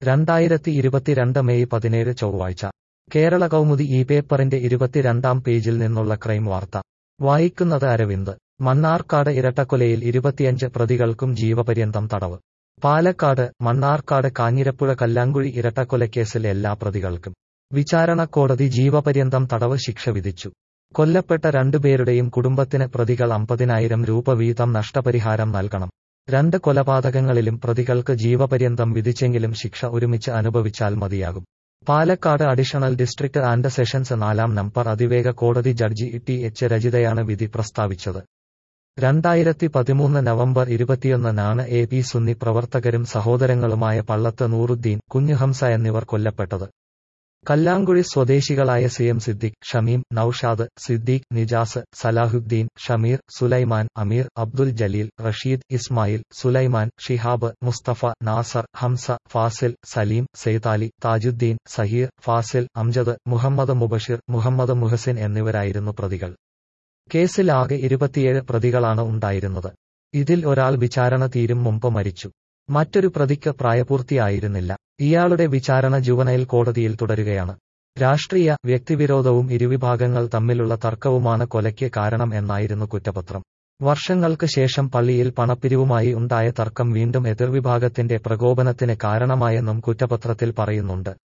2022 May 17 ചൊവ്വാഴ്ച കേരള കൗമുദി ഈ പേപ്പറിന്റെ 22-ാം പേജിൽ നിന്നുള്ള ക്രൈം വാർത്ത വായിക്കുന്നത് അരവിന്ദ്. മണ്ണാർക്കാട് ഇരട്ടക്കൊലയിൽ 25 പ്രതികൾക്കും ജീവപര്യന്തം തടവ്. പാലക്കാട് മണ്ണാർക്കാട് കാഞ്ഞിരപ്പുഴ കല്ലാങ്കുഴി ഇരട്ടക്കൊലക്കേസിൽ എല്ലാ പ്രതികൾക്കും വിചാരണക്കോടതി ജീവപര്യന്തം തടവ് ശിക്ഷ വിധിച്ചു. കൊല്ലപ്പെട്ട രണ്ടുപേരുടെയും കുടുംബത്തിന് പ്രതികൾ 50,000 രൂപ വീതം നഷ്ടപരിഹാരം നൽകണം. 2 കൊലപാതകങ്ങളിലും പ്രതികൾക്ക് ജീവപര്യന്തം വിധിച്ചെങ്കിലും ശിക്ഷ ഒരുമിച്ച് അനുഭവിച്ചാൽ മതിയാകും. Palakkad additional district and sessions 4-ാം നമ്പർ അതിവേഗ കോടതി ജഡ്ജി ടി.എച്ച്. രജിതയാണ് വിധി പ്രസ്താവിച്ചത്. 2013 നവംബർ 21-നാണ് എ.പി. സുന്നി പ്രവർത്തകരും സഹോദരങ്ങളുമായ പള്ളത്ത് നൂറുദ്ദീൻ, കുഞ്ഞുഹംസ എന്നിവർ കൊല്ലപ്പെട്ടത്. കല്ലാങ്കുഴി സ്വദേശികളായ സി.എം. സിദ്ദിഖ്, ഷമീം, നൌഷാദ്, സിദ്ദീഖ്, നിജാസ്, സലാഹുദ്ദീൻ, ഷമീർ, സുലൈമാൻ, അമീർ, അബ്ദുൽ ജലീൽ, റഷീദ്, ഇസ്മായിൽ, സുലൈമാൻ, ഷിഹാബ്, മുസ്തഫ, നാസർ, ഹംസ, ഫാസിൽ, സലീം, സെയ്താലി, താജുദ്ദീൻ, സഹീർ, ഫാസിൽ, അംജദ്, മുഹമ്മദ് മുബഷിർ, മുഹമ്മദ് മുഹസിൻ എന്നിവരായിരുന്നു പ്രതികൾ. കേസിൽ ആകെ 27 പ്രതികളാണ് ഉണ്ടായിരുന്നത്. ഇതിൽ ഒരാൾ വിചാരണ തീരും മുമ്പ് മരിച്ചു. മറ്റൊരു പ്രതിക്ക് പ്രായപൂർത്തിയായിരുന്നില്ല. ഇയാളുടെ വിചാരണ ജുവനൈൽ കോടതിയിൽ തുടരുകയാണ്. രാഷ്ട്രീയ വ്യക്തിവിരോധവും ഇരുവിഭാഗങ്ങൾ തമ്മിലുള്ള തർക്കവുമാണ് കൊലയ്ക്ക് കാരണം എന്നായിരുന്നു കുറ്റപത്രം. വർഷങ്ങൾക്ക് ശേഷം പള്ളിയിൽ പണപ്പിരിവുമായി ഉണ്ടായ തർക്കം വീണ്ടും എതിർവിഭാഗത്തിന്റെ പ്രകോപനത്തിന് കാരണമായെന്നും കുറ്റപത്രത്തിൽ പറയുന്നുണ്ട്.